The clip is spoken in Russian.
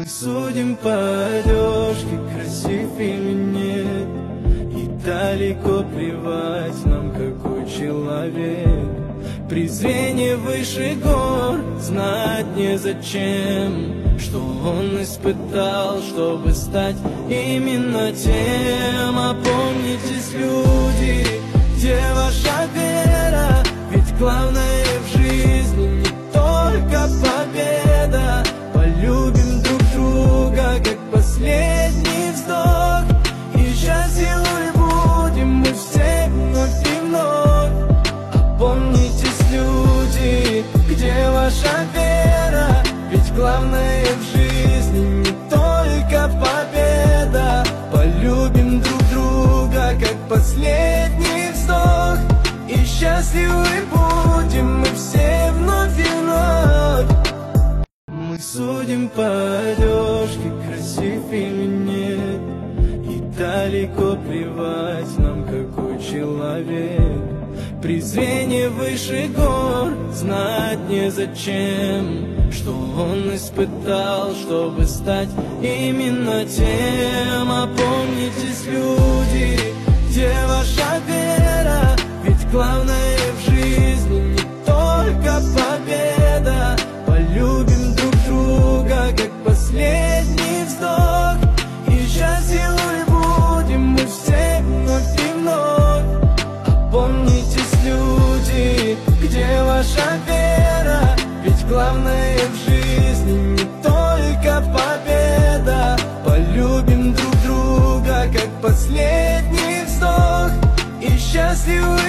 Мы судим по одежке, красив или нет, и далеко плевать нам, какой человек. Презрение выше гор, знать незачем, что он испытал, чтобы стать именно тем. Опомнитесь, люди, где ваша вера? Ведь главное в жизни не только победа. Полюбим друг друга, как последний вздох, и счастливы будем мы все вновь и вновь. Опомнитесь, люди, где ваша вера? Ведь главное в жизни не только победа. Полюбим друг друга, как последний вздох, и счастливы будем мы все вновь и вновь. Мы судим по одежке, красив или нет, и далеко плевать нам, какой человек. Презрение выше гор, знать незачем, что он испытал, чтобы стать именно тем. Опомнитесь, люди, где ваша вера? Ведь главное в жизни не только победа. Полюбим друг друга, как последний вздох, и счастливы будем мы все вновь и вновь. Опомнитесь, люди, где ваша вера? Ведь главное в жизни не только победа. Полюбим друг друга, как последний вздох, и счастливы